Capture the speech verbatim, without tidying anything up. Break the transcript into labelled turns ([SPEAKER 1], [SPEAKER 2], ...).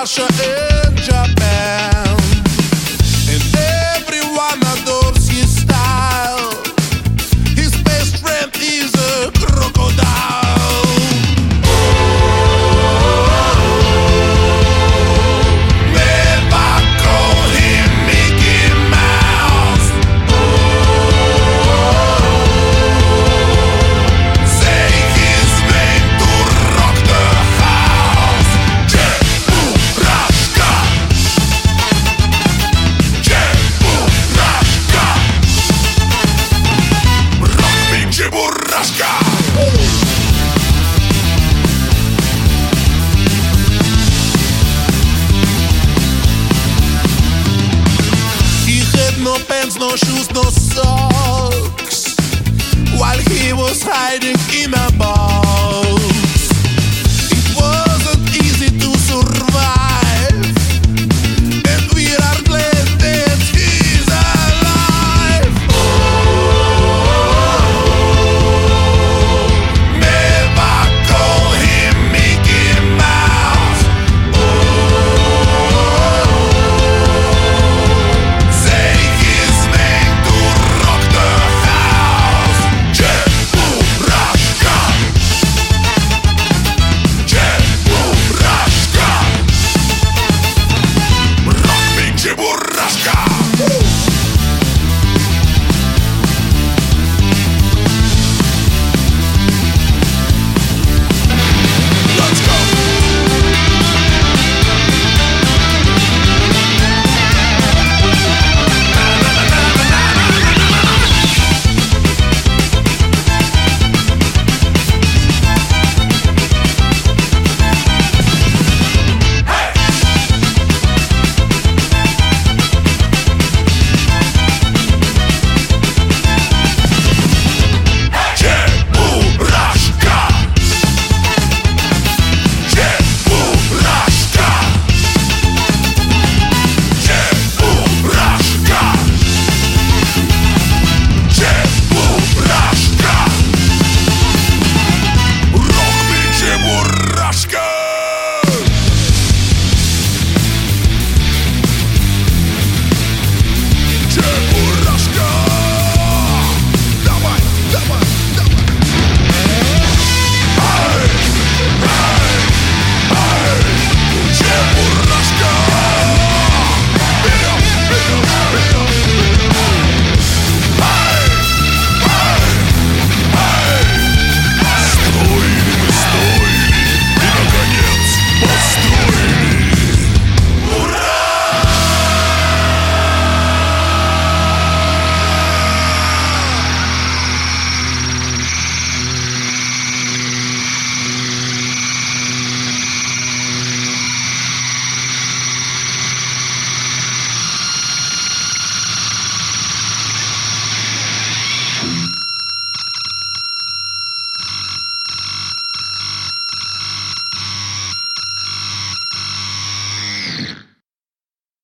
[SPEAKER 1] Russia and Japan, and everyone adores his style. His best friend is a crocodile. Never call him Mickey Mouse. Say his name to rock the house. Cheburashka, Cheburashka, rock me Cheburashka. He had no pants, no shoes, no socks, while he was hiding in a box.